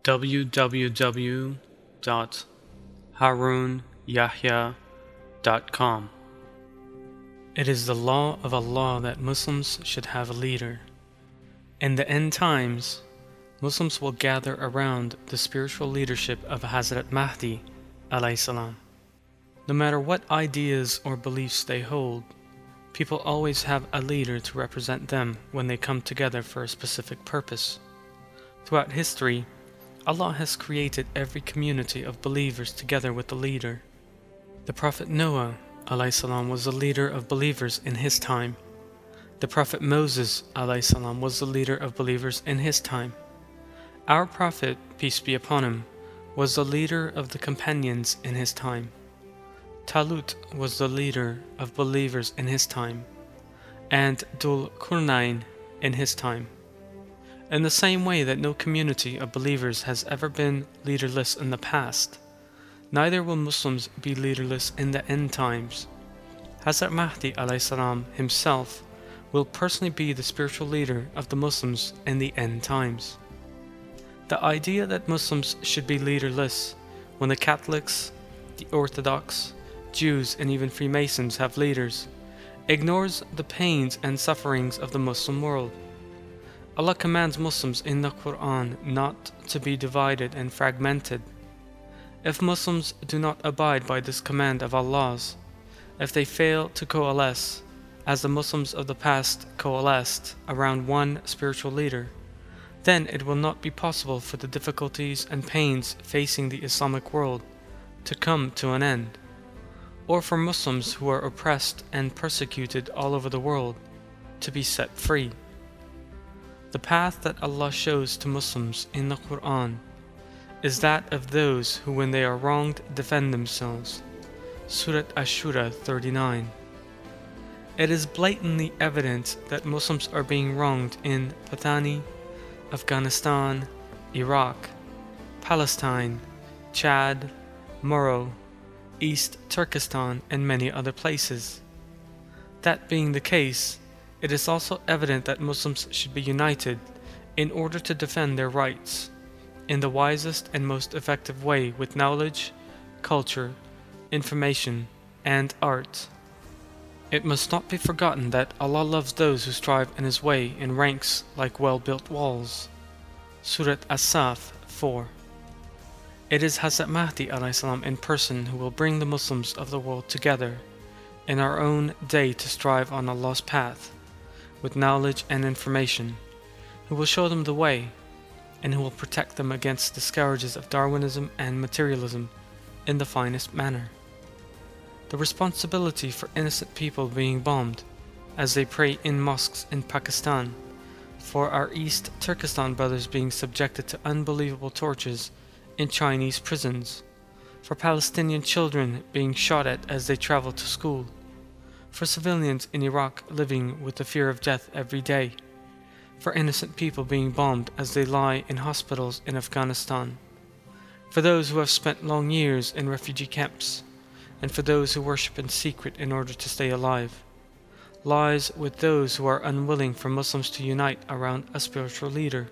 www.harunyahya.com. It is the law of Allah that Muslims should have a leader. In the end times, Muslims will gather around the spiritual leadership of Hazrat Mahdi alayhi salam. No matter what ideas or beliefs they hold, people always have a leader to represent them when they come together for a specific purpose. Throughout history, Allah has created every community of believers together with a leader. The Prophet Noah alayhi salam was the leader of believers in his time. The Prophet Moses alayhi salam was the leader of believers in his time. Our Prophet, peace be upon him, was the leader of the companions in his time. Talut was the leader of believers in his time, and Dhul Qurnayn in his time. In the same way that no community of believers has ever been leaderless in the past, neither will Muslims be leaderless in the end times. Hazrat Mahdi alayhi salam himself will personally be the spiritual leader of the Muslims in the end times. The idea that Muslims should be leaderless when the Catholics, the Orthodox, Jews and even Freemasons have leaders ignores the pains and sufferings of the Muslim world. Allah commands Muslims in the Quran not to be divided and fragmented. If Muslims do not abide by this command of Allah's, if they fail to coalesce, as the Muslims of the past coalesced around one spiritual leader, then it will not be possible for the difficulties and pains facing the Islamic world to come to an end, or for Muslims who are oppressed and persecuted all over the world to be set free. The path that Allah shows to Muslims in the Quran is that of those who when they are wronged defend themselves. Surat Ash-Shura 39. It is blatantly evident that Muslims are being wronged in Patani, Afghanistan, Iraq, Palestine, Chad, Moro, East Turkestan, and many other places. That being the case, it is also evident that Muslims should be united in order to defend their rights in the wisest and most effective way with knowledge, culture, information, and art. It must not be forgotten that Allah loves those who strive in His way in ranks like well-built walls. Surat As-Saf 4. It is Hazrat Mahdi alayhi salam in person who will bring the Muslims of the world together in our own day to strive on Allah's path with knowledge and information, who will show them the way, and who will protect them against the scourges of Darwinism and materialism in the finest manner. The responsibility for innocent people being bombed as they pray in mosques in Pakistan, for our East Turkestan brothers being subjected to unbelievable tortures in Chinese prisons, for Palestinian children being shot at as they travel to school, for civilians in Iraq living with the fear of death every day, for innocent people being bombed as they lie in hospitals in Afghanistan, for those who have spent long years in refugee camps, and for those who worship in secret in order to stay alive, lies with those who are unwilling for Muslims to unite around a spiritual leader.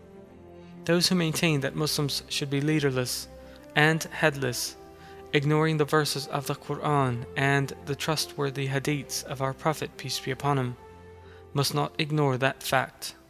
Those who maintain that Muslims should be leaderless and headless, ignoring the verses of the Quran and the trustworthy hadiths of our Prophet, peace be upon him, must not ignore that fact.